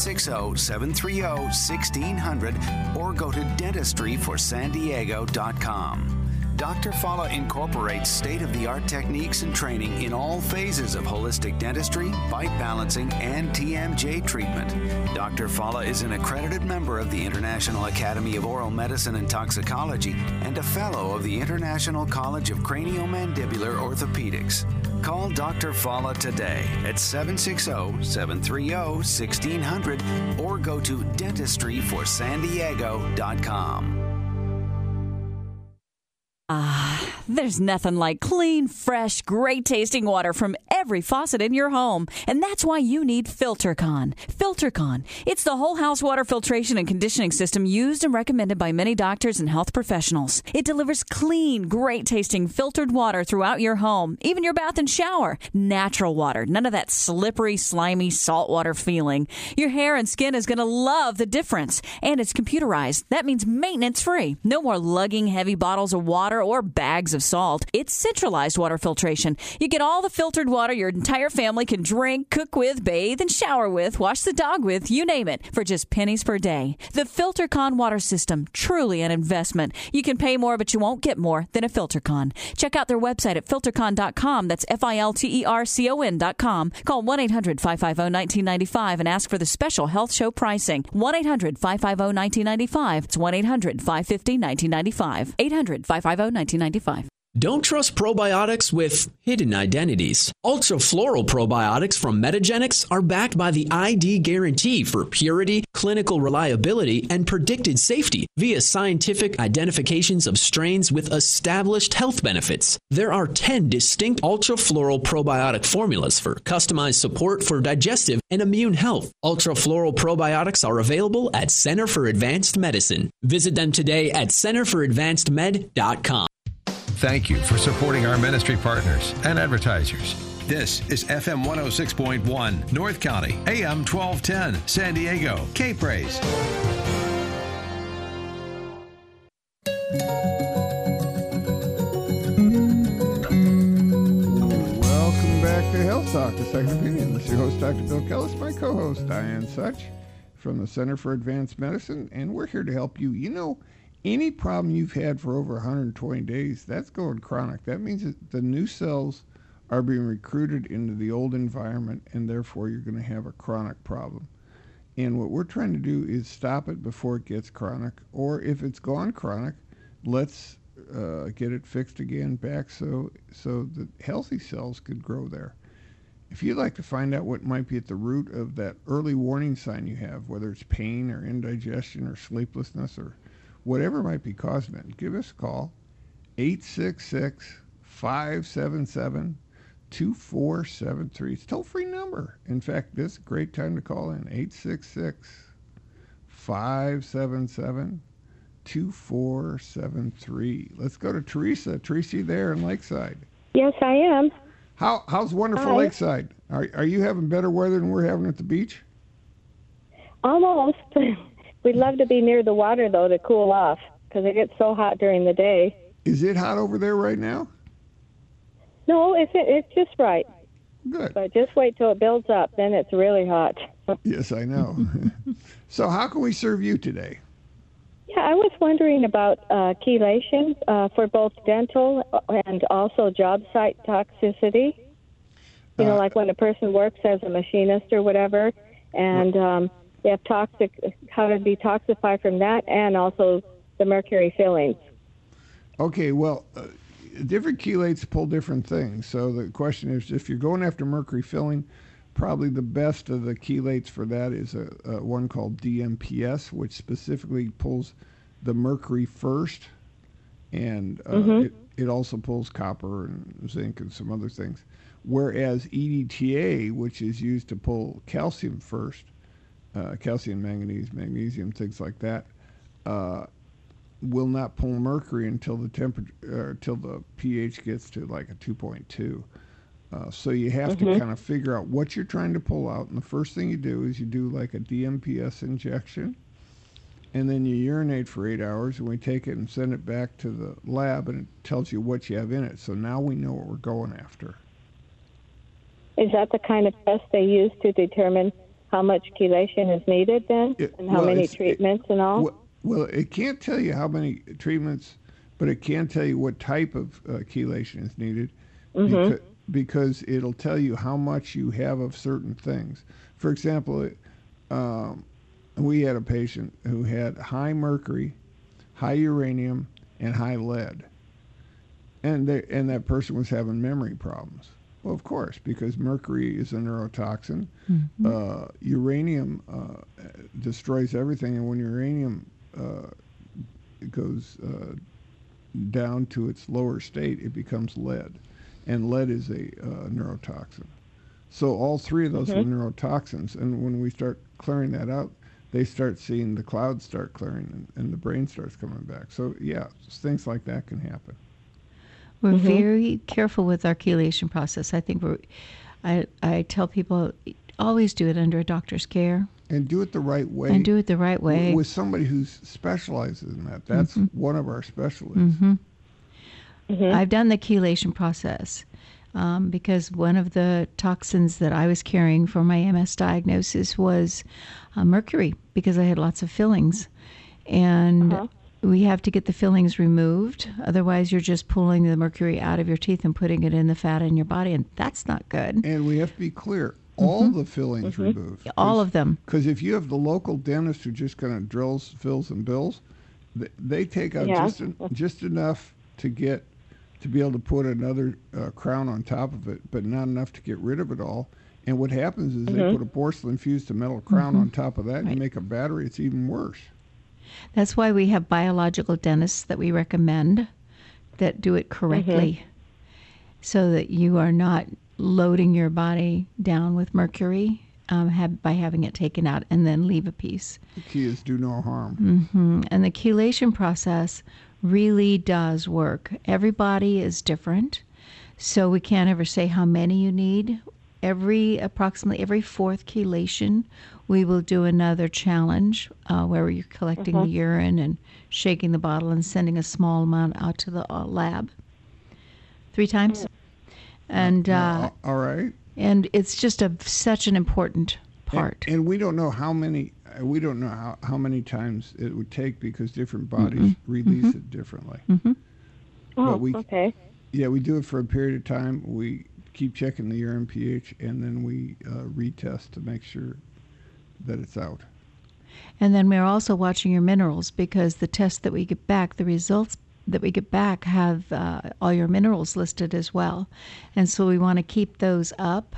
Speaker 10: 760-730-1600, or go to dentistryforsandiego.com. Dr. Falla incorporates state-of-the-art techniques and training in all phases of holistic dentistry, bite balancing, and TMJ treatment. Dr. Falla is an accredited member of the International Academy of Oral Medicine and Toxicology and a fellow of the International College of Craniomandibular Orthopedics. Call Dr. Falla today at 760-730-1600 or go to dentistryforsandiego.com.
Speaker 11: There's nothing like clean, fresh, great-tasting water from every faucet in your home. And that's why you need FilterCon. FilterCon. It's the whole house water filtration and conditioning system used and recommended by many doctors and health professionals. It delivers clean, great-tasting filtered water throughout your home, even your bath and shower. Natural water. None of that slippery, slimy, saltwater feeling. Your hair and skin is going to love the difference. And it's computerized. That means maintenance-free. No more lugging heavy bottles of water or bags of salt. It's centralized water filtration. You get all the filtered water your entire family can drink, cook with, bathe, and shower with, wash the dog with, you name it, for just pennies per day. The FilterCon water system, truly an investment. You can pay more, but you won't get more than a FilterCon. Check out their website at filtercon.com. That's FILTERCON.com. Call 1-800-550-1995 and ask for the special health show pricing. 1-800-550-1995. It's 1-800-550-1995. 800-550-1995.
Speaker 12: Don't trust probiotics with hidden identities. Ultrafloral probiotics from Metagenics are backed by the ID guarantee for purity, clinical reliability, and predicted safety via scientific identifications of strains with established health benefits. There are 10 distinct ultrafloral probiotic formulas for customized support for digestive and immune health. Ultrafloral probiotics are available at Center for Advanced Medicine. Visit them today at centerforadvancedmed.com.
Speaker 8: Thank you for supporting our ministry partners and advertisers. This is FM 106.1, North County, AM 1210, San Diego, K-Praise.
Speaker 3: Welcome back to Health Talk, a second opinion. This is your host, Dr. Bill Kellis, my co-host, Diane Such, from the Center for Advanced Medicine, and we're here to help you. You know, any problem you've had for over 120 days, that's going chronic. That means that the new cells are being recruited into the old environment, and therefore you're going to have a chronic problem. And what we're trying to do is stop it before it gets chronic, or if it's gone chronic, let's get it fixed again back so that healthy cells could grow there. If you'd like to find out what might be at the root of that early warning sign you have, whether it's pain or indigestion or sleeplessness or whatever might be causing it, give us a call, 866-577-2473. It's a toll-free number. In fact, this is a great time to call in, 866-577-2473. Let's go to Teresa. Teresa, there in Lakeside.
Speaker 13: Yes, I am.
Speaker 3: How's wonderful Lakeside? Are you having better weather than we're having at the beach?
Speaker 13: Almost. We'd love to be near the water, though, to cool off, because it gets so hot during the day.
Speaker 3: Is it hot over there right now?
Speaker 13: No, it's just right.
Speaker 3: Good.
Speaker 13: But just wait till it builds up, then it's really hot.
Speaker 3: Yes, I know. So how can we serve you today?
Speaker 13: Yeah, I was wondering about chelation for both dental and also job site toxicity. You know, like when a person works as a machinist or whatever, and they have how to detoxify from that, and also the mercury fillings.
Speaker 3: Okay, well, different chelates pull different things. So the question is, if you're going after mercury filling, probably the best of the chelates for that is a one called DMPS, which specifically pulls the mercury first, and it also pulls copper and zinc and some other things. Whereas EDTA, which is used to pull calcium first, calcium, manganese, magnesium, things like that, will not pull mercury until the temperature, till the pH gets to like a 2.2. So you have to kind of figure out what you're trying to pull out. And the first thing you do is you do like a DMPS injection, and then you urinate for 8 hours, and we take it and send it back to the lab, and it tells you what you have in it. So now we know what we're going after.
Speaker 13: Is that the kind of test they use to determine how much chelation is needed then, and how many treatments and all?
Speaker 3: Well, it can't tell you how many treatments, but it can tell you what type of chelation is needed, because it'll tell you how much you have of certain things. For example, we had a patient who had high mercury, high uranium, and high lead, and that person was having memory problems. Well, of course, because mercury is a neurotoxin. Uranium destroys everything, and when uranium goes down to its lower state, it becomes lead, and lead is a neurotoxin. So all three of those were neurotoxins, and when we start clearing that out, they start seeing the clouds start clearing, and the brain starts coming back. So yeah, things like that can happen.
Speaker 4: We're very careful with our chelation process. I think I tell people always do it under a doctor's care.
Speaker 3: And do it the right way.
Speaker 4: And do it the right way.
Speaker 3: With somebody who specializes in that. That's one of our specialists.
Speaker 4: I've done the chelation process because one of the toxins that I was carrying for my MS diagnosis was mercury, because I had lots of fillings. And we have to get the fillings removed. Otherwise, you're just pulling the mercury out of your teeth and putting it in the fat in your body, and that's not good.
Speaker 3: And we have to be clear. All the fillings removed.
Speaker 4: All of them.
Speaker 3: Because if you have the local dentist who just kind of drills, fills, and bills, they take out just enough to be able to put another crown on top of it, but not enough to get rid of it all. And what happens is they put a porcelain fused to metal crown on top of that and make a battery. It's even worse.
Speaker 4: That's why we have biological dentists that we recommend that do it correctly, so that you are not loading your body down with mercury by having it taken out and then leave a piece.
Speaker 3: The key is do no harm.
Speaker 4: And the chelation process really does work. Everybody is different, so we can't ever say how many you need. Approximately every fourth chelation, we will do another challenge where you're collecting the urine and shaking the bottle and sending a small amount out to the lab 3 times. And
Speaker 3: all right.
Speaker 4: And it's just such an important part.
Speaker 3: And we don't know how many. We don't know how many times it would take, because different bodies release it differently. But yeah, we do it for a period of time. We keep checking the urine pH, and then we retest to make sure that it's out.
Speaker 4: And then we're also watching your minerals, because the tests that we get back, the results that we get back, have all your minerals listed as well. And so we want to keep those up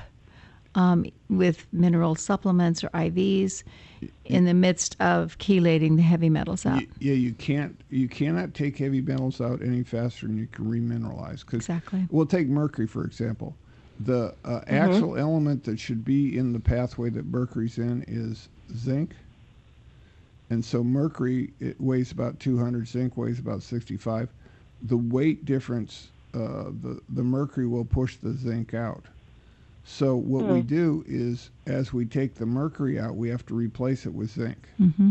Speaker 4: with mineral supplements or IVs in the midst of chelating the heavy metals out.
Speaker 3: Yeah, you cannot take heavy metals out any faster than you can remineralize.
Speaker 4: Exactly.
Speaker 3: We'll take mercury, for example. The actual element that should be in the pathway that mercury's in is zinc. And so mercury, it weighs about 200, zinc weighs about 65. The weight difference, the mercury will push the zinc out. So what we do is, as we take the mercury out, we have to replace it with zinc.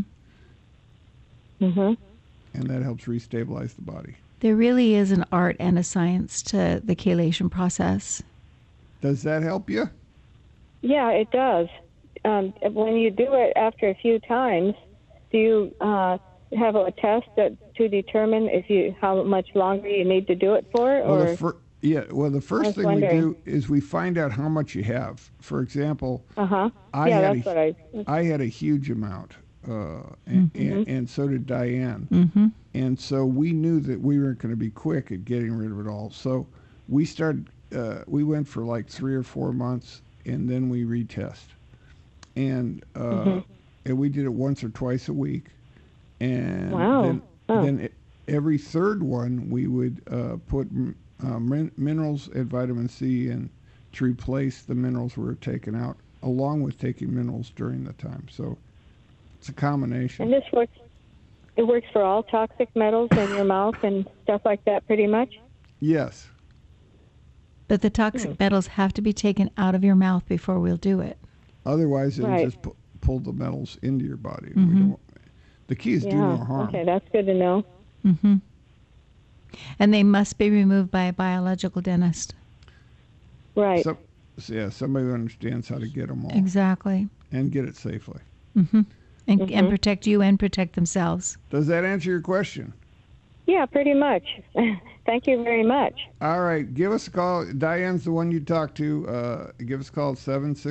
Speaker 3: And that helps restabilize the body.
Speaker 4: There really is an art and a science to the chelation process.
Speaker 3: Does that help you?
Speaker 13: Yeah, it does. When you do it after a few times, do you have a test to determine how much longer you need to do it for?
Speaker 3: Well, the first thing we do is we find out how much you have. For example, I had a huge amount, and so did Diane. And so we knew that we weren't going to be quick at getting rid of it all. So we started. We went for like 3 or 4 months, and then we retest. And we did it once or twice a week. And every third one, we would put minerals and vitamin C in to replace the minerals we were taking out, along with taking minerals during the time. So it's a combination.
Speaker 13: And this works. It works for all toxic metals in your mouth and stuff like that, pretty much.
Speaker 3: Yes.
Speaker 4: But the toxic metals have to be taken out of your mouth before we'll do it.
Speaker 3: Otherwise, it'll just pull the metals into your body. We don't, the key is do no harm.
Speaker 13: Okay, that's good to know.
Speaker 4: Mm-hmm. And they must be removed by a biological dentist.
Speaker 13: Right.
Speaker 3: Somebody who understands how to get them all.
Speaker 4: Exactly.
Speaker 3: And get it safely.
Speaker 4: Mm-hmm. And protect you and protect themselves.
Speaker 3: Does that answer your question?
Speaker 13: Yeah, pretty much. Thank you very much.
Speaker 3: All right. Give us a call. Diane's the one you talked to. Give us a call at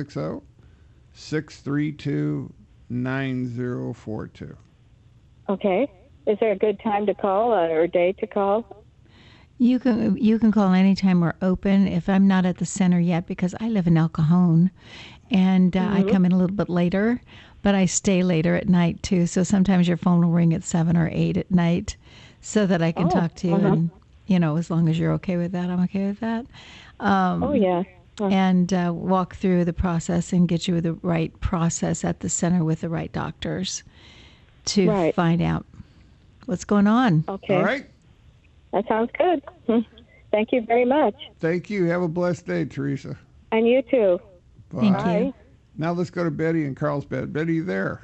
Speaker 3: 760-632-9042.
Speaker 13: Okay. Is there a good time to call or day to call?
Speaker 4: You can call anytime we're open. If I'm not at the center yet, because I live in El Cajon, and I come in a little bit later, but I stay later at night too. So sometimes your phone will ring at 7 or 8 at night, so that I can talk to you. And as long as you're okay with that, I'm okay with that. And walk through the process and get you the right process at the center with the right doctors to find out what's going on.
Speaker 13: Okay.
Speaker 3: All right.
Speaker 13: That sounds good. Thank you very much.
Speaker 3: Thank you. Have a blessed day, Teresa.
Speaker 13: And you too.
Speaker 3: Bye.
Speaker 4: Thank you.
Speaker 3: Now let's go to Betty in Carlsbad. Betty, you there?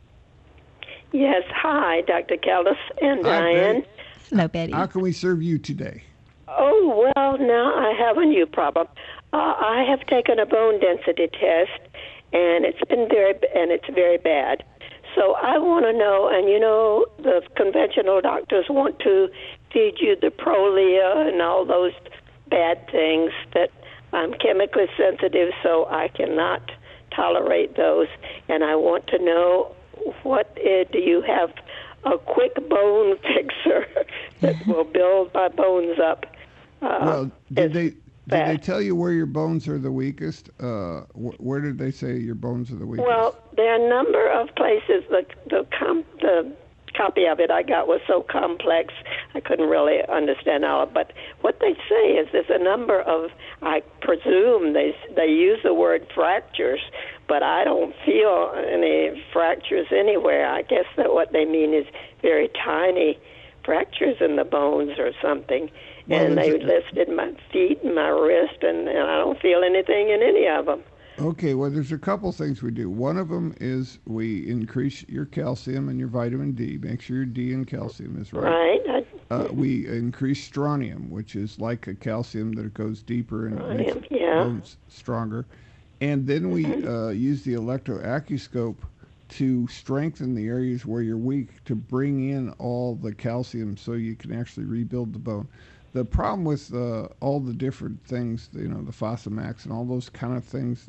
Speaker 14: Yes. Hi, Dr. Caldas and Diane.
Speaker 4: Hello, Betty.
Speaker 3: How can we serve you today?
Speaker 14: Oh, well, now I have a new problem. I have taken a bone density test, and it's very bad. So I want to know, and the conventional doctors want to feed you the Prolia and all those bad things that I'm chemically sensitive, so I cannot tolerate those. And I want to know, do you have a quick bone fixer that will build my bones up?
Speaker 3: Well, did they tell you where your bones are the weakest? Where did they say your bones are the weakest?
Speaker 14: Well, there are a number of places. The copy of it I got was so complex I couldn't really understand all of it. But what they say is there's a number of, I presume they use the word fractures, but I don't feel any fractures anywhere. I guess that what they mean is very tiny fractures in the bones or something.
Speaker 3: Well,
Speaker 14: and they listed my feet and my wrist, and I don't feel anything in any of them.
Speaker 3: Okay, well, there's a couple things we do. One of them is we increase your calcium and your vitamin D. Make sure your D and calcium is right.
Speaker 14: Right.
Speaker 3: We increase strontium, which is like a calcium that it goes deeper and makes bones stronger. And then we use the electroacuoscope to strengthen the areas where you're weak, to bring in all the calcium so you can actually rebuild the bone. The problem with all the different things, the Fosamax and all those kind of things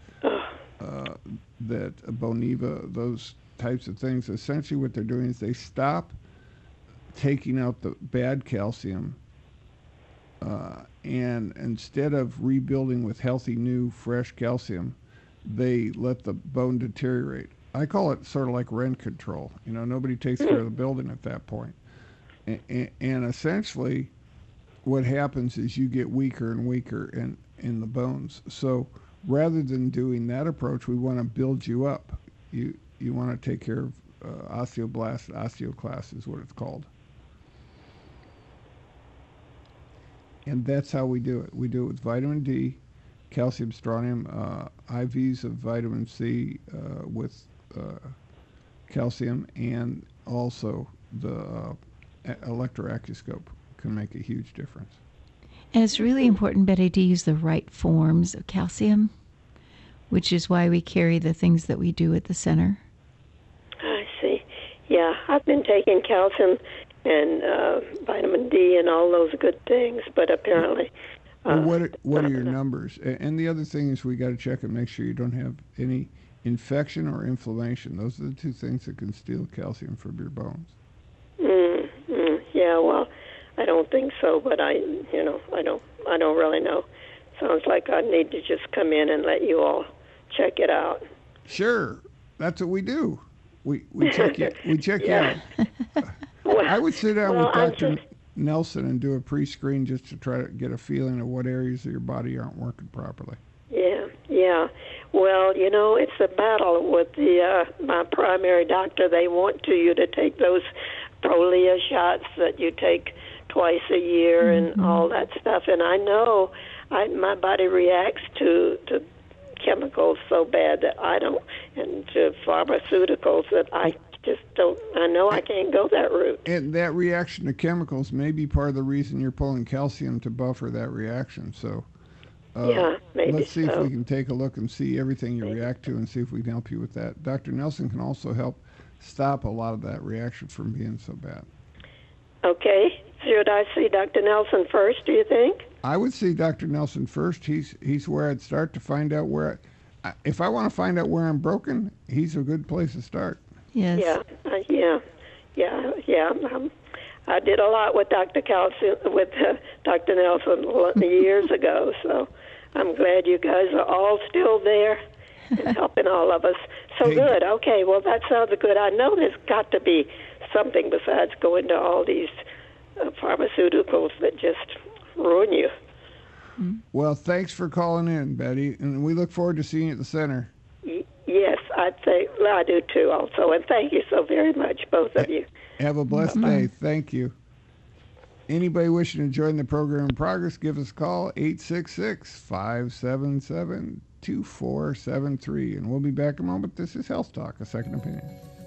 Speaker 3: that Boniva, those types of things, essentially what they're doing is they stop taking out the bad calcium, and instead of rebuilding with healthy, new, fresh calcium, they let the bone deteriorate. I call it sort of like rent control. Nobody takes care of the building at that point. And essentially, what happens is you get weaker and weaker in the bones. So rather than doing that approach, we want to build you up. You want to take care of osteoclast is what it's called. And that's how we do it. We do it with vitamin D, calcium, strontium, IVs of vitamin C with calcium, and also the electroacuoscope can make a huge difference.
Speaker 4: And it's really important, Betty, to use the right forms of calcium, which is why we carry the things that we do at the center.
Speaker 14: I see. Yeah, I've been taking calcium and vitamin D and all those good things, but apparently...
Speaker 3: what are your numbers? And the other thing is we got to check and make sure you don't have any infection or inflammation. Those are the two things that can steal calcium from your bones.
Speaker 14: Yeah, well, I don't think so, but I don't really know. Sounds like I need to just come in and let you all check it out.
Speaker 3: Sure, that's what we do. We check you. We check you out. I would sit down with Dr. Nelson and do a pre-screen just to try to get a feeling of what areas of your body aren't working properly.
Speaker 14: Yeah. Well, you know, it's a battle with my primary doctor. They want you to take those Prolia shots that you take twice a year and all that stuff. And I know my body reacts to chemicals so bad that I don't, and to pharmaceuticals that I just don't, I know I can't go that route.
Speaker 3: And that reaction to chemicals may be part of the reason you're pulling calcium to buffer that reaction. So
Speaker 14: maybe
Speaker 3: let's see if we can take a look and see everything you react to and see if we can help you with that. Dr. Nelson can also help stop a lot of that reaction from being so bad.
Speaker 14: Okay. Should I see Dr. Nelson first, do you think?
Speaker 3: I would see Dr. Nelson first. He's where I'd start to find out where, if I want to find out where I'm broken, he's a good place to start.
Speaker 4: Yes.
Speaker 14: Yeah. I did a lot with Dr. Dr. Nelson years ago, so I'm glad you guys are all still there and helping all of us. So good. Okay, well, that sounds good. I know there's got to be something besides going to all these pharmaceuticals that just ruin you.
Speaker 3: Well, thanks for calling in, Betty, and we look forward to seeing you at the center.
Speaker 14: Yes, I do too also, and thank you so very much, both of you.
Speaker 3: Have a blessed day. Thank you. Anybody wishing to join the program in progress, give us a call, 866-577-2473, and we'll be back in a moment. This is Health Talk, a second opinion.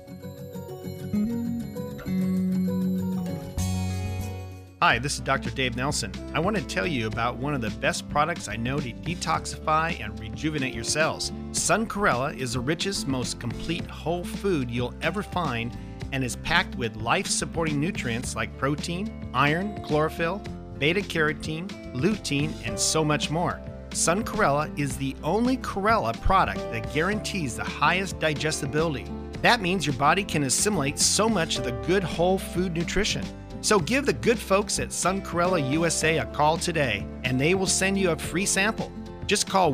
Speaker 15: Hi, this is Dr. Dave Nelson. I want to tell you about one of the best products I know to detoxify and rejuvenate your cells. Suncorella is the richest, most complete whole food you'll ever find and is packed with life-supporting nutrients like protein, iron, chlorophyll, beta-carotene, lutein, and so much more. Suncorella is the only Corella product that guarantees the highest digestibility. That means your body can assimilate so much of the good whole food nutrition. So give the good folks at Suncorella USA a call today, and they will send you a free sample. Just call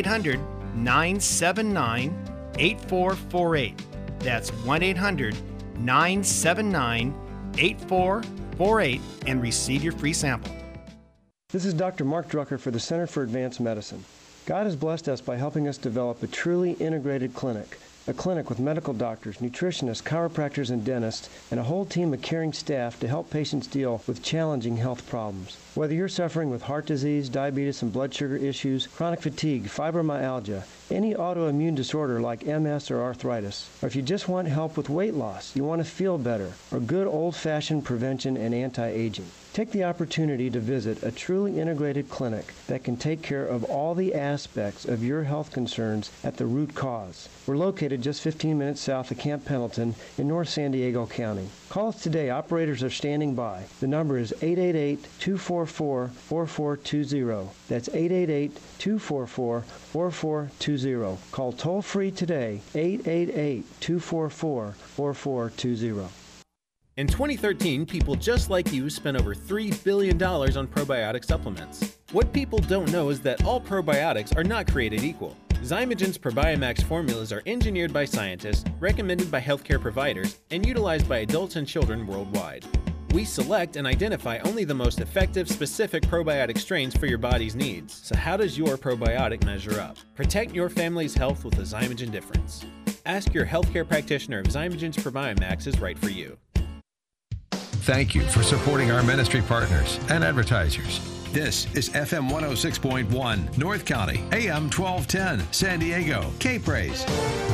Speaker 15: 1-800-979-8448. That's 1-800-979-8448 and receive your free sample.
Speaker 6: This is Dr. Mark Drucker for the Center for Advanced Medicine. God has blessed us by helping us develop a truly integrated clinic. A clinic with medical doctors, nutritionists, chiropractors, and dentists, and a whole team of caring staff to help patients deal with challenging health problems. Whether you're suffering with heart disease, diabetes, and blood sugar issues, chronic fatigue, fibromyalgia, any autoimmune disorder like MS or arthritis, or if you just want help with weight loss, you want to feel better, or good old-fashioned prevention and anti-aging, take the opportunity to visit a truly integrated clinic that can take care of all the aspects of your health concerns at the root cause. We're located just 15 minutes south of Camp Pendleton in North San Diego County. Call us today. Operators are standing by. The number is 888-244-4420. That's 888-244-4420. Call toll-free today, 888-244-4420.
Speaker 7: In 2013, people just like you spent over $3 billion on probiotic supplements. What people don't know is that all probiotics are not created equal. Zymogen's ProbioMax formulas are engineered by scientists, recommended by healthcare providers, and utilized by adults and children worldwide. We select and identify only the most effective, specific probiotic strains for your body's needs. So how does your probiotic measure up? Protect your family's health with the Zymogen difference. Ask your healthcare practitioner if Zymogen's ProbioMax is right for you.
Speaker 8: Thank you for supporting our ministry partners and advertisers. This is FM 106.1 North County, AM 1210 San Diego, K-Praise.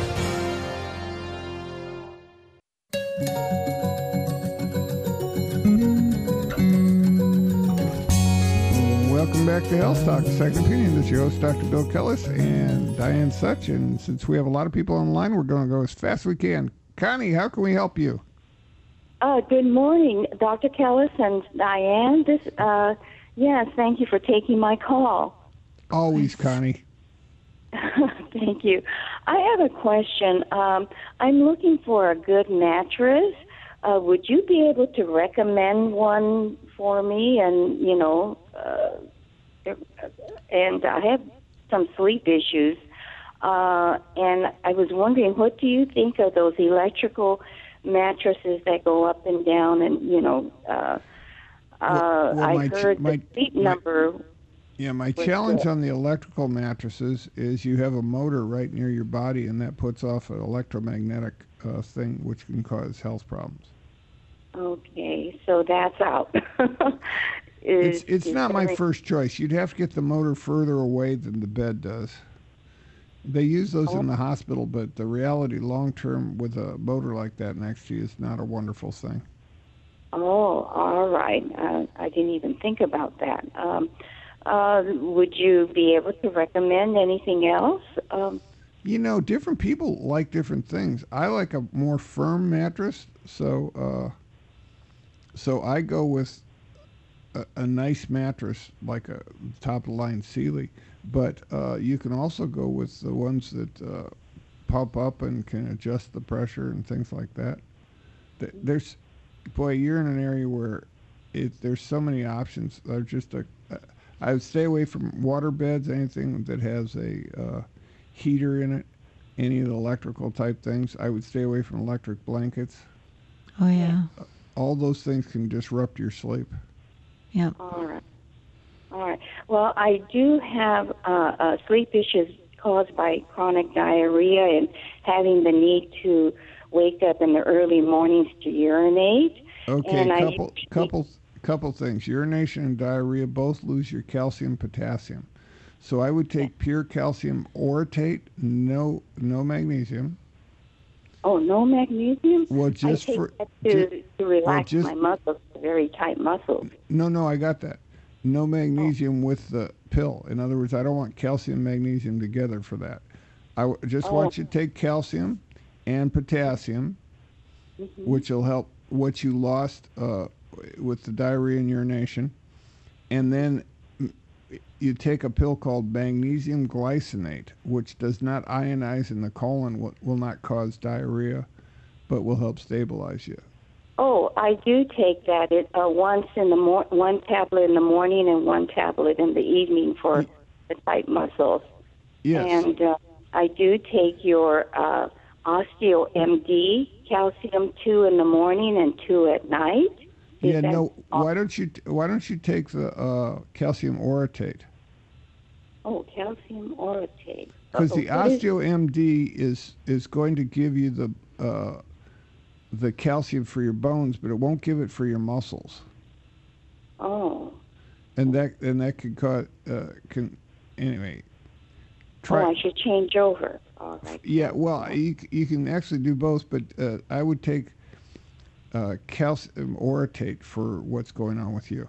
Speaker 3: Welcome back to Health Talk, Second Opinion. This is your host, Dr. Bill Kellis and Diane Such. And since we have a lot of people online, we're going to go as fast as we can. Connie, how can we help you?
Speaker 16: Good morning, Dr. Kellis and Diane. Yes, thank you for taking my call.
Speaker 3: Always, Connie.
Speaker 16: Thank you. I have a question. I'm looking for a good mattress. Would you be able to recommend one for me? And, and I have some sleep issues. And I was wondering, what do you think of those electrical mattresses that go up and down, and I heard the sleep number.
Speaker 3: Yeah, my challenge on the electrical mattresses is you have a motor right near your body, and that puts off an electromagnetic thing, which can cause health problems.
Speaker 16: Okay, so that's out.
Speaker 3: It's not my first choice. You'd have to get the motor further away than the bed does. They use those in the hospital, but the reality long-term with a motor like that next to you is not a wonderful thing.
Speaker 16: Oh, all right. I didn't even think about that. Would you be able to recommend anything else?
Speaker 3: Different people like different things. I like a more firm mattress, so I go with a nice mattress like a top-of-the-line Sealy, but you can also go with the ones that pump up and can adjust the pressure and things like that. You're in an area where there's so many options. I would stay away from water beds, anything that has a heater in it, any of the electrical type things. I would stay away from electric blankets.
Speaker 4: Oh, yeah.
Speaker 3: All those things can disrupt your sleep.
Speaker 4: Yeah.
Speaker 16: All right. Well, I do have sleep issues caused by chronic diarrhea and having the need to wake up in the early mornings to urinate.
Speaker 3: Okay,
Speaker 16: and
Speaker 3: couple things. Urination and diarrhea both lose your calcium, potassium. So I would take pure calcium orotate, no magnesium.
Speaker 16: Oh, no magnesium?
Speaker 3: Well, just
Speaker 16: I take that to relax my muscles, very tight muscles.
Speaker 3: No, I got that. No magnesium with the pill. In other words, I don't want calcium and magnesium together for that. I just want you to take calcium and potassium, which will help what you lost with the diarrhea and urination. And then you take a pill called magnesium glycinate, which does not ionize in the colon, will not cause diarrhea, but will help stabilize you.
Speaker 16: Oh, I do take that. Once in the one tablet in the morning and one tablet in the evening for the tight muscles.
Speaker 3: Yes.
Speaker 16: And I do take your Osteo MD calcium 2 in the morning and 2 at night.
Speaker 3: Why don't you take the calcium orotate?
Speaker 16: Oh, calcium orotate.
Speaker 3: Because the Osteo MD is going to give you the calcium for your bones, but it won't give it for your muscles.
Speaker 16: Oh.
Speaker 3: And that could cause anyway.
Speaker 16: I should change over. All right.
Speaker 3: Yeah, well, you can actually do both, but I would take calcium orotate for what's going on with you.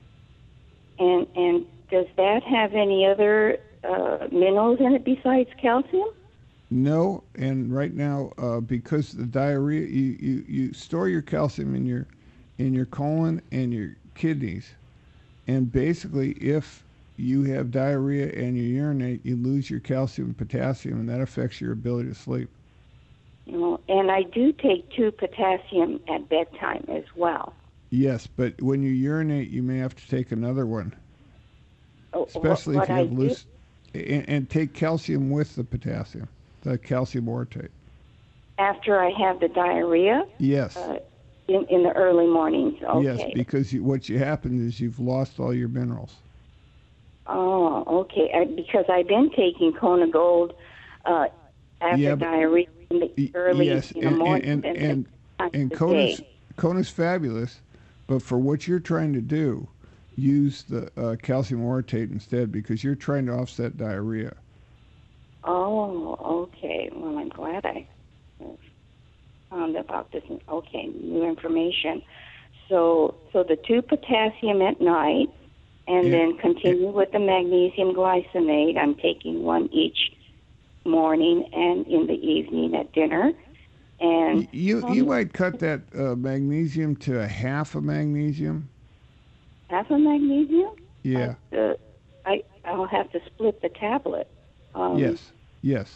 Speaker 16: And does that have any other minerals in it besides calcium?
Speaker 3: No, and right now because the diarrhea, you store your calcium in your colon and your kidneys, and basically if you have diarrhea and you urinate, you lose your calcium and potassium, and that affects your ability to sleep.
Speaker 16: And I do take 2 potassium at bedtime as well.
Speaker 3: Yes, but when you urinate, you may have to take another one. Especially if you have loose. And take calcium with the potassium, the calcium orotate.
Speaker 16: After I have the diarrhea?
Speaker 3: Yes.
Speaker 16: In the early mornings, okay.
Speaker 3: Yes, because what happens is you've lost all your minerals.
Speaker 16: Oh, okay. Because I've been taking Kona Gold after diarrhea in the early in the morning.
Speaker 3: And Kona's fabulous, but for what you're trying to do, use the calcium orotate instead, because you're trying to offset diarrhea.
Speaker 16: Oh, okay. Well, I'm glad I found about this. Okay, new information. So the 2 potassium at night, and then continue with the magnesium glycinate. I'm taking 1 each morning and in the evening at dinner. And
Speaker 3: you might cut that magnesium to a half of magnesium.
Speaker 16: Half of magnesium?
Speaker 3: Yeah.
Speaker 16: I'll have to split the tablet.
Speaker 3: Yes.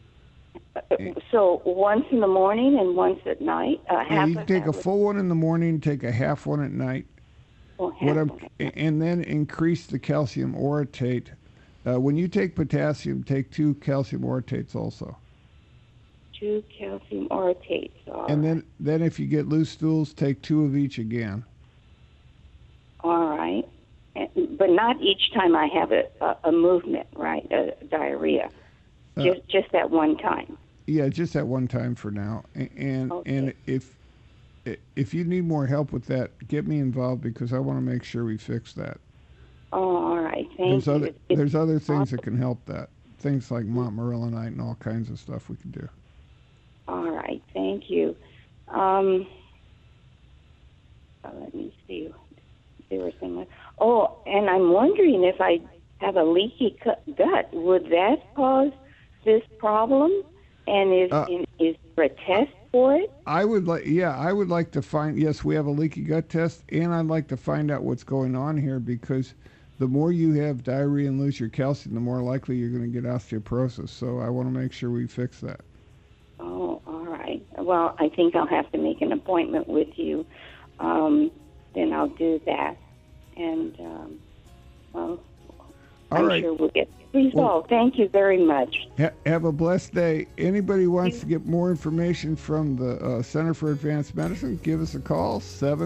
Speaker 16: So once in the morning and once at night.
Speaker 3: You can take a full one in the morning, take a half one at night. And then increase the calcium orotate. When you take potassium, take 2 calcium orotates also.
Speaker 16: 2 2 calcium orotates.
Speaker 3: And then if you get loose stools, take 2 of each again.
Speaker 16: All right. But not each time I have a movement, right? Diarrhea. Just that one time.
Speaker 3: Yeah, just that one time for now. And if you need more help with that, get me involved because I want to make sure we fix that.
Speaker 16: Oh, all right. Thank you.
Speaker 3: There's other things that can help that. Things like montmorillonite and all kinds of stuff we can do.
Speaker 16: All right. Thank you. Let me see. There was some. Oh, and I'm wondering if I have a leaky gut, would that cause this problem? And is there a test for it?
Speaker 3: I would like to find. Yes, we have a leaky gut test, and I'd like to find out what's going on here because the more you have diarrhea and lose your calcium, the more likely you're going to get osteoporosis. So I want to make sure we fix that.
Speaker 16: Oh, all right. Well, I think I'll have to make an appointment with you. Then I'll do that. And, I'm sure we'll get resolved. Well, thank you very much.
Speaker 3: Have a blessed day. Anybody wants to get more information from the Center for Advanced Medicine, give us a call,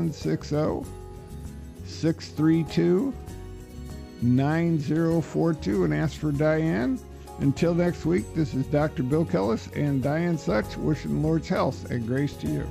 Speaker 3: 760-632-9042, and ask for Diane. Until next week, this is Dr. Bill Kellis and Diane Such wishing the Lord's health and grace to you.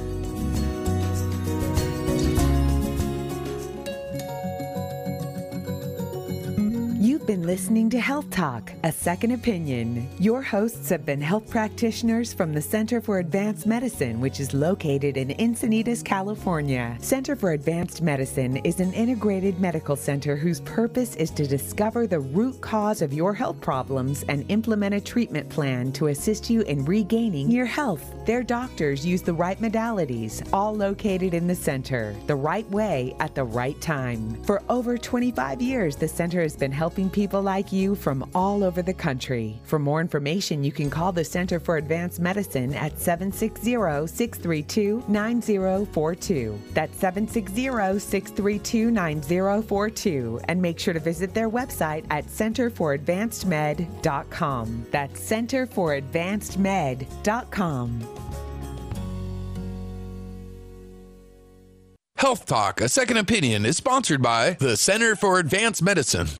Speaker 2: You've been listening to Health Talk, a second opinion. Your hosts have been health practitioners from the Center for Advanced Medicine, which is located in Encinitas, California. Center for Advanced Medicine is an integrated medical center whose purpose is to discover the root cause of your health problems and implement a treatment plan to assist you in regaining your health. Their doctors use the right modalities, all located in the center, the right way at the right time. For over 25 years, the center has been helping people like you from all over the country. For more information, you can call the Center for Advanced Medicine at 760-632-9042. That's 760-632-9042. And make sure to visit their website at centerforadvancedmed.com. That's centerforadvancedmed.com.
Speaker 1: Health Talk, a second opinion, is sponsored by the Center for Advanced Medicine.